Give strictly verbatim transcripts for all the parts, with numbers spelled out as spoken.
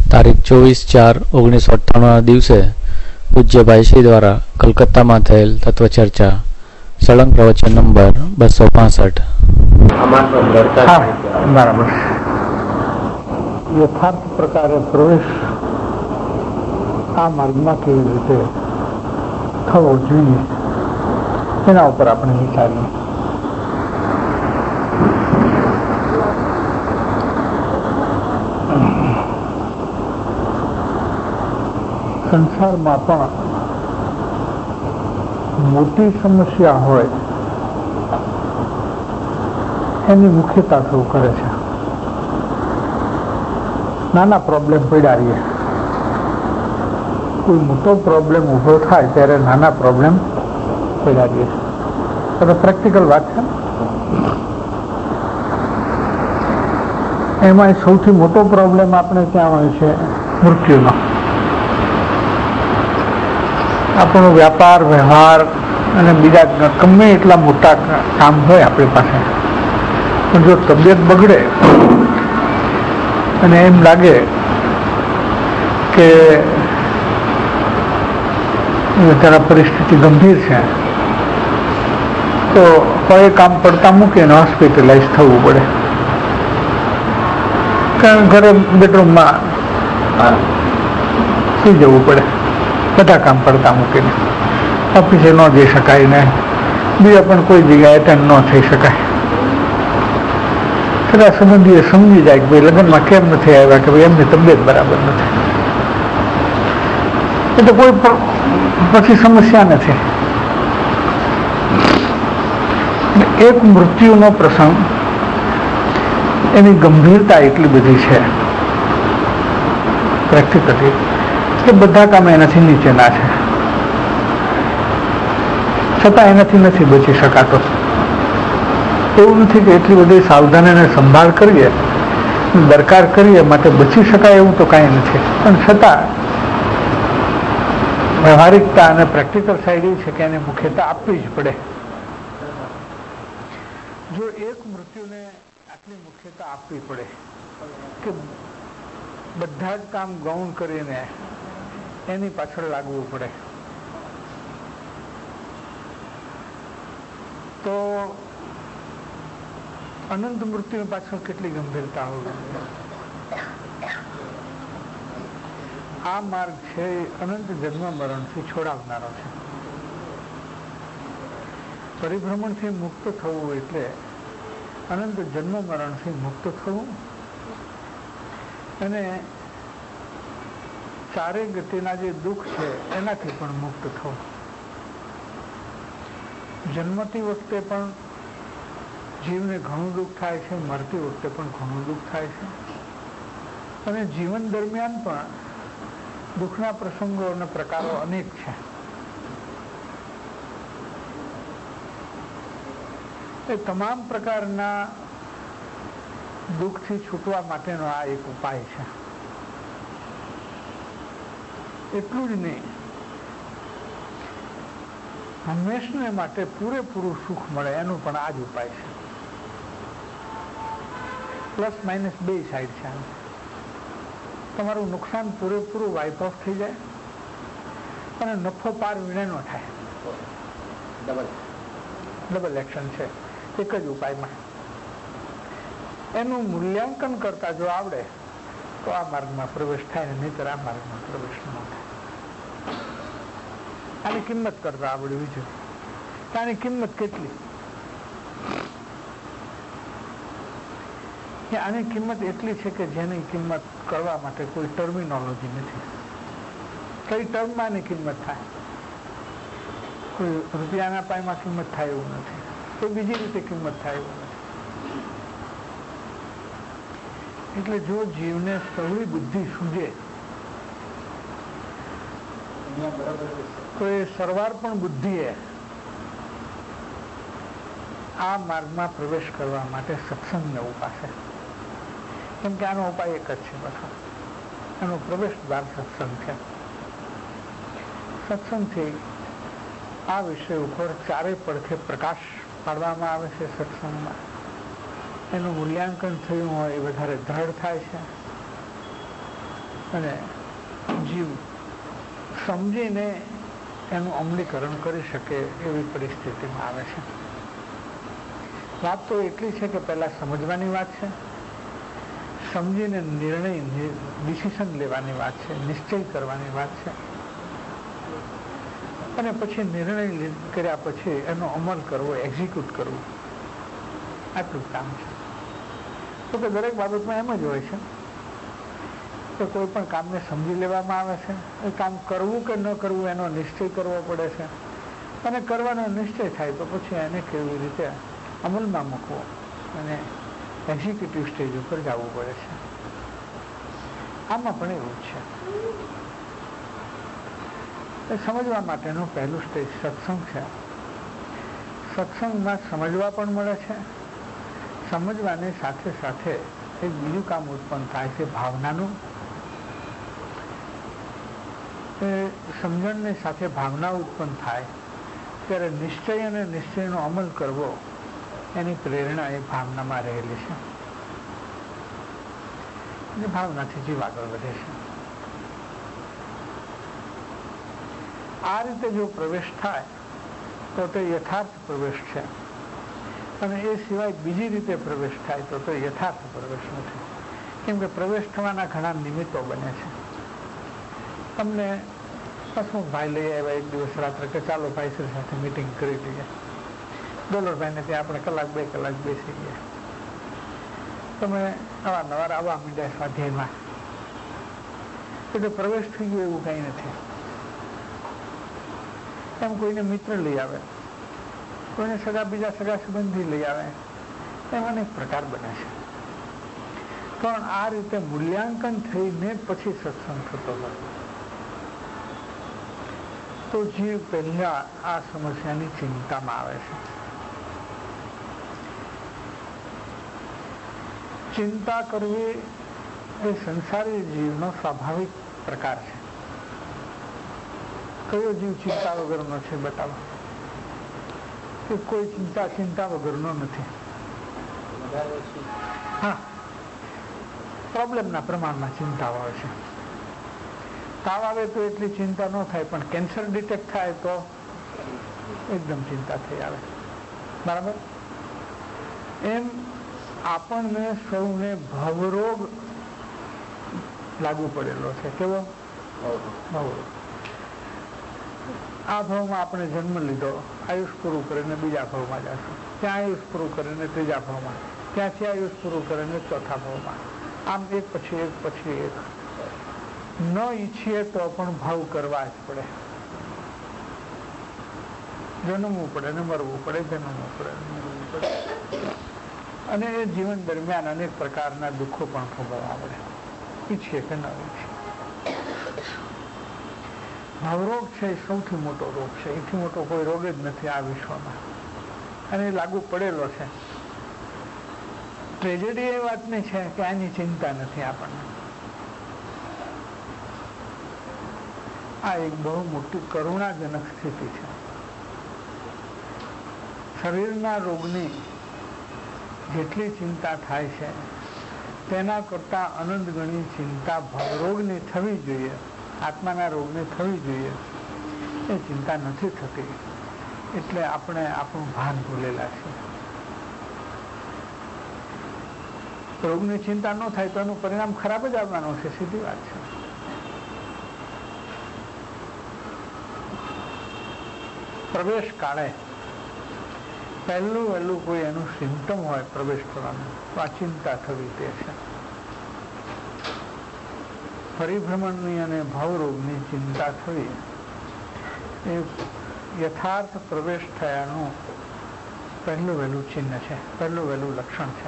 તારીખ ચોવીસ ચાર ઓગણીસો અઠ્ઠાણુંના દિવસે પૂજ્યભાઈ શ્રી દ્વારા કલકત્તામાં થયેલ તત્વચર્ચા સળંગ પ્રવચન નંબર બસો પાસઠ. બરાબર. યથાર્થ પ્રકારે પ્રવેશ આ માર્ગમાં કેવી રીતે થવો જોઈએ એના ઉપર આપણે વિચારીએ. સંસારમાં પણ મોટી સમસ્યા હોય એની મુખ્યતા શું કરે છે? નાના પ્રોબ્લેમ પડ્યા રહીએ. કોઈ મોટો પ્રોબ્લેમ ઉભો થાય ત્યારે નાના પ્રોબ્લેમ પડ્યા રહીએ. તો પ્રેક્ટિકલ વાત છે. એમાં સૌથી મોટો પ્રોબ્લેમ આપણે ત્યાં હોય છે મૃત્યુનો. આપણો વ્યાપાર વ્યવહાર અને બીજા ગમે એટલા મોટા કામ હોય આપણી પાસે, પણ જો તબિયત બગડે અને એમ લાગે કે જરા પરિસ્થિતિ ગંભીર છે તો કોઈ કામ પડતા મૂકીને હોસ્પિટલાઇઝ થવું પડે. કારણ ઘરે બેડરૂમમાં સુઈ જવું પડે બધા કામ પડતા મૂકીને. ઓફિસે ન જઈ શકાય ને બીજા પણ કોઈ જગ્યાએ એટેન્ડ ન થઈ શકાય. બધા સંબંધીઓ સમજી જાય કે ભાઈ લગ્નમાં કેમ નથી આવ્યા, કે ભાઈ એમની તબિયત બરાબર નથી. એ તો કોઈ પછી સમસ્યા નથી. એક મૃત્યુનો પ્રસંગ એની ગંભીરતા એટલી બધી છે પ્રેક્ટિકલી કે બધા કામ એનાથી નીચેના છે, છતાં એનાથી નથી બચી શકાતો. એવું નથી કે એટલી બધી સાવધાની અને સંભાળ કરીએ, દરકાર કરીએ માટે બચી શકાય એવું તો કાંઈ નથી. પણ છતાં વ્યવહારિકતા અને પ્રેક્ટિકલ સાઈડ એ છે કે એને મુખ્યતા આપવી જ પડે. જો એક મૃત્યુને આટલી મુખ્યતા આપવી પડે કે બધા જ કામ ગૌણ કરીને એની પાછળ લાગવું પડે, તો અનંત મૃત્યુ પાછળ કેટલી ગંભીરતા હોવી. આ માર્ગ છે અનંત જન્મ મરણથી છોડાવનારો છે. પરિભ્રમણથી મુક્ત થવું એટલે અનંત જન્મ મરણથી મુક્ત થવું અને ચારે ગતિના જે દુઃખ છે એનાથી પણ મુક્ત થવું. જન્મતી વખતે પણ જીવને ઘણું દુઃખ થાય છે, મરતી વખતે પણ ઘણું દુઃખ થાય છે, અને જીવન દરમિયાન પણ દુઃખના પ્રસંગો અને પ્રકારો અનેક છે. એ તમામ પ્રકારના દુઃખથી છૂટવા માટેનો આ એક ઉપાય છે. એટલું જ નહીં, હંમેશને માટે પૂરેપૂરું સુખ મળે એનું પણ આ જ ઉપાય છે. પ્લસ માઇનસ બે સાઈડ છે. તમારું નુકસાન પૂરેપૂરું વાઇપ ઓફ થઈ જાય અને નફો પાર વિણે ન થાય. ડબલ ડબલ એક્શન છે એક જ ઉપાયમાં. એનું મૂલ્યાંકન કરતા જો આવડે તો આ માર્ગમાં પ્રવેશ થાય ને નહીતર આ માર્ગમાં પ્રવેશ ન થાય. આની કિંમત કરતા આવડવી જોઈએ. આની કિંમત કેટલી? આની કિંમત એટલી છે કે જેની કિંમત કરવા માટે કોઈ ટર્મિનોલોજી નથી. કઈ ટર્મમાં આની કિંમત થાય? કોઈ રૂપિયાના પાયમાં કિંમત થાય એવું નથી, કોઈ બીજી રીતે કિંમત થાય એવું નથી. એટલે જો જીવને સવળી બુદ્ધિ સૂજે તો એ સરવાર પણ બુદ્ધિએ આ માર્ગમાં પ્રવેશ કરવા માટે સત્સંગને ઉપાસે. કેમ કે આનો ઉપાય એક જ છે, પાછો એનો પ્રવેશ દ્વાર સત્સંગ છે. સત્સંગથી આ વિષય ઉપર ચારે પડખે પ્રકાશ પાડવામાં આવે છે. સત્સંગમાં એનું મૂલ્યાંકન થયું હોય એ વધારે દ્રઢ થાય છે. અને જીવ સમજીને એનું અમલીકરણ કરી શકે એવી પરિસ્થિતિમાં આવે છે. વાત તો એટલી છે કે પહેલા સમજવાની વાત છે, સમજીને નિર્ણય ડિસિઝન લેવાની વાત છે, નિશ્ચય કરવાની વાત છે, અને પછી નિર્ણય કર્યા પછી એનો અમલ કરવો, એક્ઝિક્યુટ કરવું, આટલું કામ છે. તો કે દરેક બાબતમાં એમ જ હોય છે કે કોઈ પણ કામને સમજી લેવામાં આવે છે, એ કામ કરવું કે ન કરવું એનો નિશ્ચય કરવો પડે છે, અને કરવાનો નિશ્ચય થાય તો પછી એને કેવી રીતે અમલમાં મૂકવો અને એક્ઝિક્યુટિવ સ્ટેજ ઉપર જવું પડે છે. આમાં પણ એવું છે. એ સમજવા માટેનું પહેલું સ્ટેજ સત્સંગ છે. સત્સંગમાં સમજવા પણ મળે છે. સમજવાની સાથે સાથે એક બીજું કામ ઉત્પન્ન થાય છે ભાવનાનું. એ સમજણની સાથે ભાવના ઉત્પન્ન થાય ત્યારે નિશ્ચય અને નિશ્ચયનો અમલ કરવો એની પ્રેરણા એ ભાવનામાં રહેલી છે. અને ભાવનાથી જીવ આગળ વધે છે. આ રીતે જો પ્રવેશ થાય તો તે યથાર્થ પ્રવેશ છે, અને એ સિવાય બીજી રીતે પ્રવેશ થાય તો તે યથાર્થ પ્રવેશ નથી. કેમ કે પ્રવેશ થવાના ઘણા નિમિત્તો બને છે. તમને હસમુખભાઈ લઈ આવ્યા એક દિવસ રાત્રે કે ચાલો ભાઈશ્રી સાથે મિટિંગ કરી લઈએ. ડોલરભાઈને ત્યાં આપણે કલાક બે કલાક બેસી ગયા. તમે અવારનવાર આવવા માંડ્યા સ્વાધ્યાયમાં, એટલે પ્રવેશ થઈ ગયો એવું કંઈ નથી. એમ કોઈને મિત્ર લઈ આવે, કોઈને સગા બીજા સગા સંબંધી લઈ આવે, એમ અનેક પ્રકાર બને છે. પણ આ રીતે મૂલ્યાંકન થઈને પછી સત્સંગ થતો હોય તો જીવ પહેલા આ સમસ્યાની ચિંતામાં આવે છે. ચિંતા કરવી એ સંસારી જીવનો સ્વાભાવિક પ્રકાર છે. કયો જીવ ચિંતા વગરનો છે બતાવો? કે કોઈ ચિંતા ચિંતા વગરનો નથી. હા, પ્રોબ્લેમના પ્રમાણમાં ચિંતા હોય છે. તાવ આવે તો એટલી ચિંતા ન થાય, પણ કેન્સર ડિટેક્ટ થાય તો એકદમ ચિંતા થઈ આવે. બરાબર? એમ આપણને સૌને ભવરોગ લાગુ પડેલો છે. કેવો ભવરોગ? આ ભાવમાં આપણે જન્મ લીધો, આયુષ પૂરું કરીને બીજા ભાવમાં જશું, ત્યાં આયુષ પૂરું કરીને ત્રીજા ભાવમાં, ત્યાંથી આયુષ પૂરું કરીને ચોથા ભાવમાં, આમ એક પછી એક પછી એક. ન ઈચ્છીએ તો પણ ભાવ કરવા જ પડે. જન્મવું પડે ને મરવું પડે, જન્મવું પડે ને મરવું પડે. અને એ જીવન દરમિયાન અનેક પ્રકારના દુઃખો પણ ભોગવવા પડે, ઈચ્છીએ કે ન ઈચ્છીએ. ભાવરોગ છે એ સૌથી મોટો રોગ છે. એથી મોટો કોઈ રોગ જ નથી આ વિશ્વમાં, અને એ લાગુ પડેલો છે. ટ્રેજેડી એ વાતની છે કે આની ચિંતા નથી આપણને. આ એક બહુ મોટી કરુણાજનક સ્થિતિ છે. શરીરના રોગની જેટલી ચિંતા થાય છે તેના કરતા અનંત ગણી ચિંતા ભાવરોગની થવી જોઈએ, આત્માના રોગની થવી જોઈએ. એ ચિંતા નથી થતી, એટલે આપણે આપણું ભાન ભૂલેલા છીએ. રોગની ચિંતા ન થાય તો એનું પરિણામ ખરાબ જ આવવાનું છે, સીધી વાત છે. પ્રવેશ કાળે પહેલું વહેલું કોઈ એનું સિમ્ટમ હોય પ્રવેશ થવાનું તો આ ચિંતા થવી તે છે. પરિભ્રમણની અને ભાવરોગની ચિંતા થવી એ યથાર્થ પ્રવેશ થયાનું પહેલું વહેલું ચિહ્ન છે, પહેલું વહેલું લક્ષણ છે.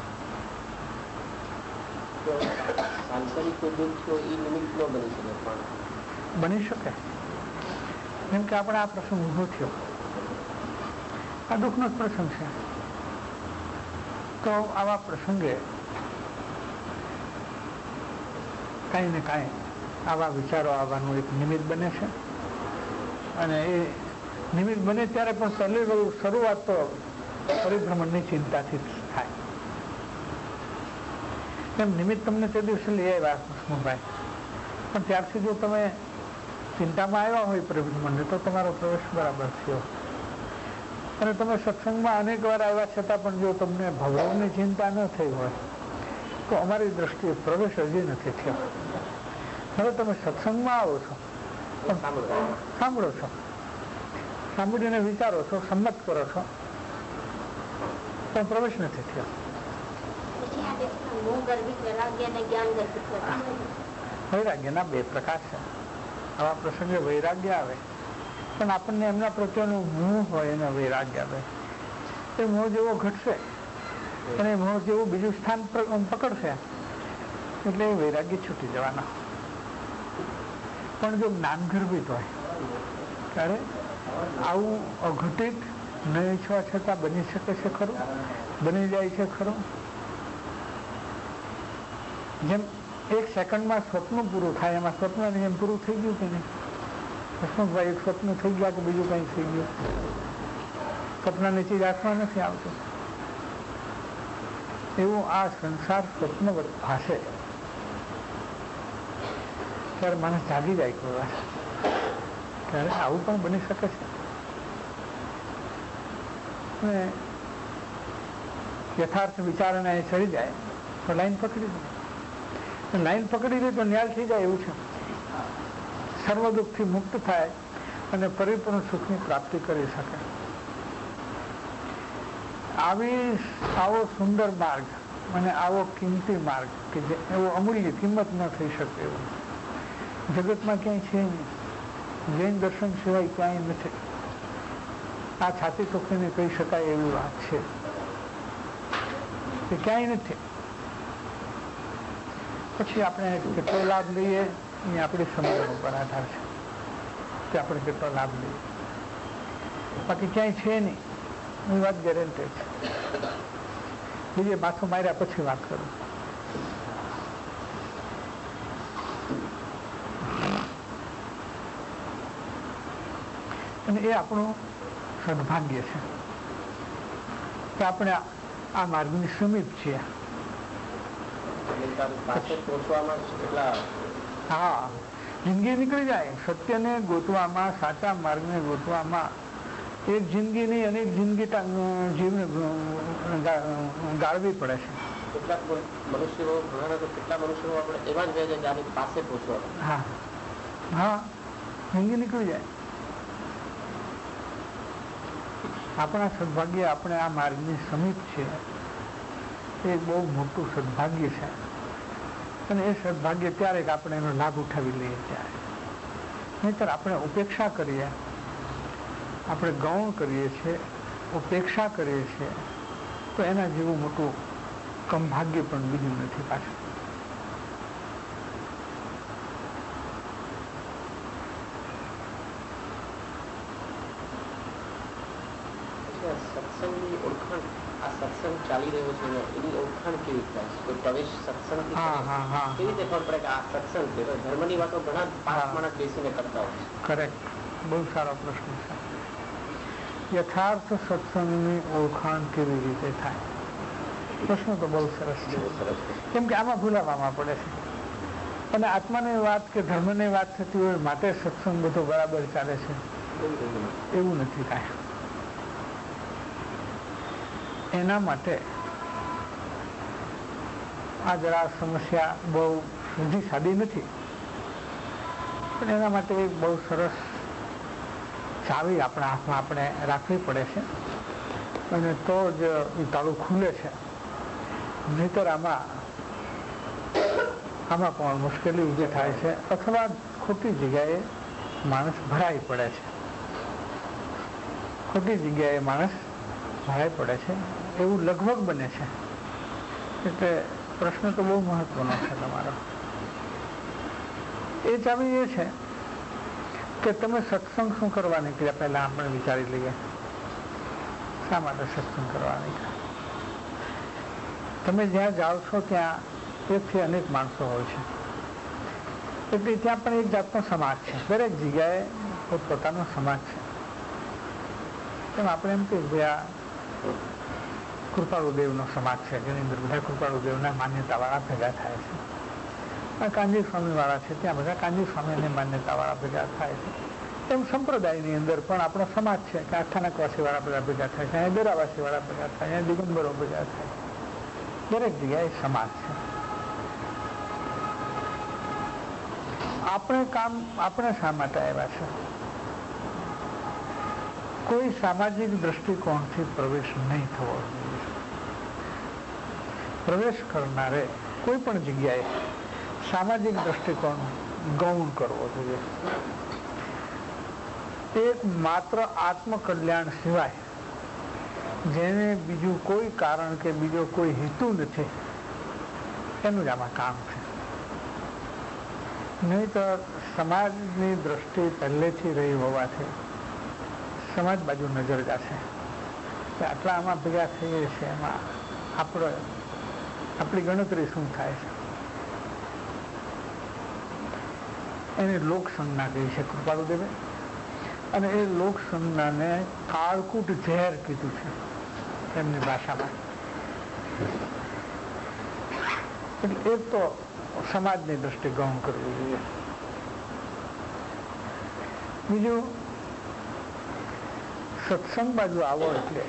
બની શકે. જેમ કે આપણે આ પ્રસંગ ઉભો થયો, આ દુઃખનો જ પ્રસંગ છે, તો આવા પ્રસંગે કાંઈ ને કાંઈ આવા વિચારો આવવાનું એક નિમિત્ત બને છે. અને એ નિમિત્ત બને ત્યારે પણ પહેલી શરૂઆત તો પરિભ્રમણની ચિંતાથી જ થાય. એમ નિમિત્ત તમને તે દિવસે લઈ આવ્યા હસમુખભાઈ, પણ ત્યારથી જો તમે ચિંતામાં આવ્યા હોય પ્રભુ મંદિર તો તમારો પ્રવેશ બરાબર થયો. અને તમે સત્સંગમાં અનેક વાર આવ્યા છતાં પણ જો તમને ભગવાનની ચિંતા ન થઈ હોય તો અમારી દ્રષ્ટિએ પ્રવેશ હજી નથી થયો. હવે તમે સત્સંગમાં આવો છો, સાંભળો છો, સાંભળીને વિચારો છો, સંમત કરો છો, પણ પ્રવેશ નથી થયો. વૈરાગ્યના બે પ્રકાર છે. આવા પ્રસંગે વૈરાગ્ય આવે પણ આપણને એમના પ્રત્યેનું મોહ હોય એને વૈરાગ્ય આવે. એ મોહ જેવો ઘટશે અને મોહ જેવું બીજું સ્થાન પકડશે એટલે એ વૈરાગ્ય છૂટી જવાના. પણ જો જ્ઞાન ગર્ભિત હોય ત્યારે આવું અઘટિત ન ઈચ્છવા છતાં બની શકે છે ખરું, બની જાય છે ખરું. જેમ એક સેકન્ડમાં સ્વપ્ન પૂરું થાય એમાં સ્વપ્ન જેમ પૂરું થઈ ગયું કે નહીં? હસમુખભાઈ એક સ્વપ્ન થઈ ગયા કે બીજું કંઈ થઈ ગયું? સ્વપ્નની ચીજ હાથમાં નથી આવતું. એવું આ સંસાર સ્વપ્નવત ભાષે ત્યારે માણસ જાગી જાય કોઈ વાર. ત્યારે આવું પણ બની શકે છે. અને યથાર્થ વિચારને ચડી જાય તો લાઈન પકડી દે. લાઈન પકડી લે તો ન્યાય થઈ જાય એવું છે. સર્વ દુઃખથી મુક્ત થાય અને પરિપૂર્ણ સુખની પ્રાપ્તિ કરી શકે. આવી આવો સુંદર માર્ગ અને આવો કિંમતી માર્ગ કે જે એવો અમૂલ્ય કિંમત ન થઈ શકે એવું જગતમાં ક્યાંય છે નહીં. જૈન દર્શન સિવાય ક્યાંય નથી. આ છાતી ઠોકીને કહી શકાય એવી વાત છે કે ક્યાંય નથી. પછી આપણે કેટલો લાભ લઈએ એ આપણી સમજણ ઉપર આધાર છે કે આપણે કેટલો લાભ લઈએ. બાકી ક્યાંય છે નહીં એ વાત ગેરંટેડ છે. બીજે માથું માર્યા પછી વાત કરું. અને એ આપણું સદભાગ્ય છે કે આપણે આ માર્ગની સમીપ છીએ. હા, જિંદગી નીકળી જાય સત્યને ગોતવામાં, સાચા માર્ગને ગોતવામાં. એક જિંદગી નહીં અનેક જિંદગી જીવને ગાળવી પડે છે. કેટલાક મનુષ્યો કેટલા મનુષ્યો આપણે એવા જ છે આની પાસે પહોંચવા. હા હા, જિંદગી નીકળી જાય. આપણા સદભાગ્ય આપણે આ માર્ગની સમીપ છે એ બહુ મોટું સદભાગ્ય છે. અને એ સદભાગ્ય ત્યારે જ આપણે એનો લાભ ઉઠાવી લઈએ ત્યારે. નહીંતર આપણે ઉપેક્ષા કરીએ, આપણે ગૌણ કરીએ છીએ, ઉપેક્ષા કરીએ છીએ તો એના જેવું મોટું કમભાગ્ય પણ બીજું નથી પાછું. સત્સંગની ઓળખાણ, આ સત્સંગ ચાલી રહ્યો છે એની ઓળખાણ કેવી થાય? કોઈ પ્રવેશ સત્સંગ કેવી રીતે ખબર પડે કે આ સત્સંગ છે? ધર્મની વાતો ઘણા પાંચ માણસ બેસીને કરતા હોય. કરેક્ટ, બહુ સારો પ્રશ્ન છે. યથાર્થ સત્સંગની ઓળખાણ કેવી રીતે થાય? પ્રશ્ન તો બહુ સરસ છે. કેમ કે આમાં ભૂલાવામાં પડે છે. અને આત્માની વાત કે ધર્મની વાત થતી હોય માટે સત્સંગ બધો બરાબર ચાલે છે એવું નથી કાંઈ. એના માટે આ જરા સમસ્યા બહુ સીધી સાદી નથી, પણ એના માટે એક બહુ સરસ ચાવી આપણા હાથમાં આપણે રાખવી પડે છે અને તો જ એ તાળું ખુલે છે. નહીંતર આમાં આમાં પણ મુશ્કેલી ઊભી થાય છે અથવા ખોટી જગ્યાએ માણસ ભરાઈ પડે છે. ખોટી જગ્યાએ માણસ ભરાઈ પડે છે એવું લગભગ બને છે. એટલે પ્રશ્ન તો બહુ મહત્વનો છે તમારો. એ ચાવી એ છે કે તમે સત્સંગ શું કરવા નીકળ્યા પહેલા આપણે વિચારી લઈએ. શા માટે સત્સંગ કરવા નીકળ્યા? તમે જ્યાં જાઓ છો ત્યાં એકથી અનેક માણસો હોય છે એટલે ત્યાં પણ એક જાતનો સમાજ છે. દરેક જગ્યાએ પોતપોતાનો સમાજ છે. તેમ આપણે એમ કહીએ કે આ કૃપાળુદેવનો સમાજ છે જેની અંદર બધા કૃપાળુદેવના માન્યતાવાળા ભેગા થાય છે. કાનજી સ્વામી વાળા છે ત્યાં બધા કાનજી સ્વામીની માન્યતા વાળા ભેગા થાય છે. એમ સંપ્રદાયની અંદર પણ આપણો સમાજ છે કે આઠાનાકવાસી વાળા બધા ભેગા થાય છે, અહીંયા દરાવાસી વાળા ભેગા થાય, અહીંયા દિગંબરો ભેગા થાય, દરેક જગ્યાએ સમાજ છે. આપણે કામ આપણે શા માટે આવ્યા છે? કોઈ સામાજિક દ્રષ્ટિકોણથી પ્રવેશ નહીં થવો જોઈએ. પ્રવેશ કરનારે કોઈ પણ જગ્યાએ સામાજિક દ્રષ્ટિકોણ ગૌણ કરવો જોઈએ. એક માત્ર આત્મકલ્યાણ સિવાય જેને બીજું કોઈ કારણ કે બીજો કોઈ હેતુ નથી એનું જ આમાં કામ છે. નહીં તો સમાજની દ્રષ્ટિ પહેલેથી રહી હોવાથી સમાજ બાજુ નજર જશે કે આટલા આમાં ભેગા થઈએ છીએ, એમાં આપણો આપણી ગણતરી શું થાય છે. એને લોકસંજ્ઞા કહી છે કૃપાળુદેવે, અને એ લોકસંજ્ઞાને કાળકૂટ ઝેર કીધું છે એમની ભાષામાં. એટલે એ તો સમાજની દ્રષ્ટિ ગૌણ કરવી જોઈએ. બીજું, સત્સંગ બાજુ આવો એટલે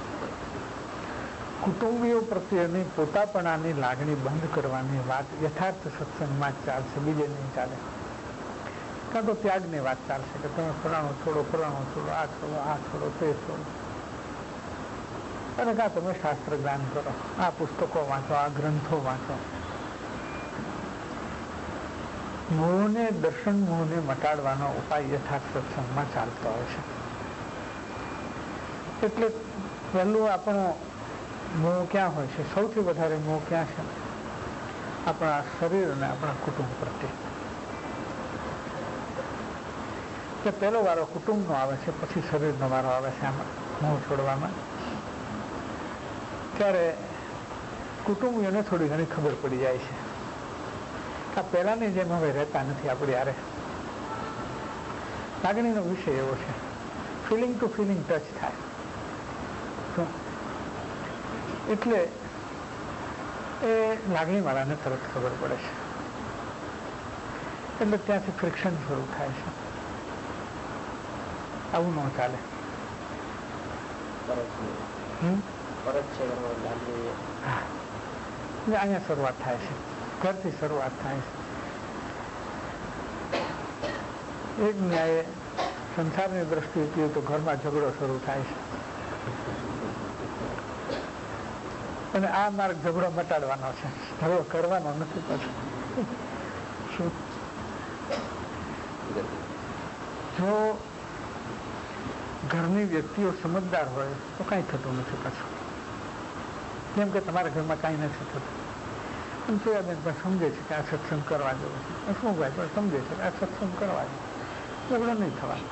કુટુંબીઓ પ્રત્યેની પોતાપણાની લાગણી બંધ કરવાની વાત યથાર્થ સત્સંગમાં જ ચાલશે, બીજે નહીં ચાલે. કાં તો ત્યાગની વાત ચાલશે કે તમે ફલાણો છોડો, ફલાણો છોડો, આ છોડો, આ છોડો, તે છોડો, અને કાં તમે શાસ્ત્ર જ્ઞાન કરો, આ પુસ્તકો વાંચો, આ ગ્રંથો વાંચો. મોહને દર્શન મોહને મટાડવાનો ઉપાય યથાર્થ સત્સંગમાં ચાલતો હોય છે. એટલે પહેલું આપણો મોહ ક્યાં હોય છે? સૌથી વધારે મોહ ક્યાં છે? આપણા શરીર અને આપણા કુટુંબ પ્રત્યે. કે પહેલો વારો કુટુંબનો આવે છે, પછી શરીરનો વારો આવે છે આમાં મોહ છોડવામાં. ત્યારે કુટુંબીઓને થોડી ઘણી ખબર પડી જાય છે કે પહેલાની જેમ હવે રહેતા નથી આપણી હારે. લાગણીનો વિષય એવો છે, ફિલિંગ ટુ ફિલિંગ ટચ થાય. એટલે એ લાગણીવાળાને તરત ખબર પડે છે, એટલે ત્યાંથી ફ્રિક્શન શરૂ થાય છે. આવું ન ચાલે. અહીંયા શરૂઆત થાય છે, ઘરથી શરૂઆત થાય છે. એક ન્યાય સંસારની દ્રષ્ટિએ તો ઘરમાં ઝઘડો શરૂ થાય છે, અને આ માર્ગ ઝઘડો મટાડવાનો છે, ઝઘડો કરવાનો નથી. પાછું શું જો ઘરની વ્યક્તિઓ સમજદાર હોય તો કાંઈ થતું નથી પાછું. જેમ કે તમારા ઘરમાં કાંઈ નથી થતું, પણ સોયાબેન પણ સમજે છે કે આ સત્સંગ કરવા જેવું છે, શું ભાઈ પણ સમજે છે કે આ સત્સંગ કરવા જેવું, ઝઘડો નહીં થવાનો.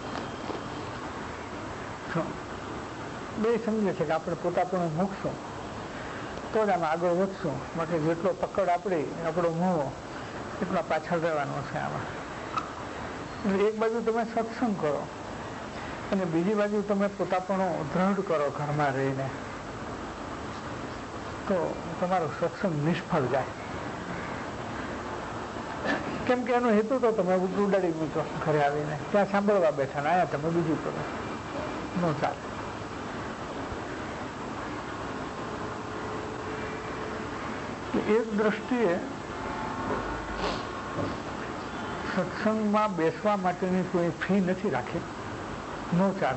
બે સમજે છે કે આપણે પોતાપણું મૂકશું તો જ આમાં આગળ વધશું, બાકી જેટલો પકડ આપણી આપણો મોહ એટલો પાછળ રહેવાનો છે આમાં. એક બાજુ તમે સત્સંગ કરો અને બીજી બાજુ તમે પોતાપણું દ્રઢ કરો ઘરમાં રહીને, તો તમારો સત્સંગ નિષ્ફળ જાય. કેમ કે એનો હેતુ તો તમે ઉડાડી મૂકો ઘરે આવીને, ત્યાં સાંભળવા બેઠા ને આયા તમે બીજું કરો, ન ચાલે. એક દ્રષ્ટિએ સત્સંગમાં બેસવા માટેની કોઈ ફી નથી રાખી, નો ચાર્જ.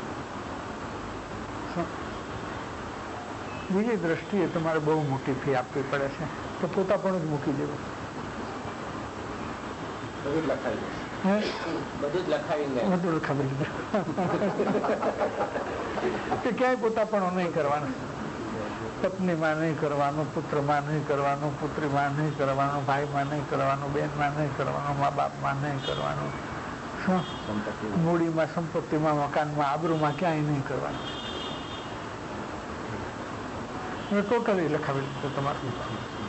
બીજી દ્રષ્ટિએ તમારે બહુ મોટી ફી આપવી પડે છે, તો પોતા પણ જ મૂકી દેવું. બધું બધું લખાવી કે ક્યાંય પોતાપણું નહીં કરવાનું, પત્નીમાં નહીં કરવાનું, પુત્રમાં નહીં કરવાનું, પુત્રીમાં નહીં કરવાનું, ભાઈમાં નહીં કરવાનું, બેનમાં નહીં કરવાનું, મા બાપમાં નહીં કરવાનું, મૂડીમાં, સંપત્તિમાં, મકાનમાં, આબરૂમાં ક્યાંય નહીં કરવાનું. ટોટલી લખાવી દીધું તમારું.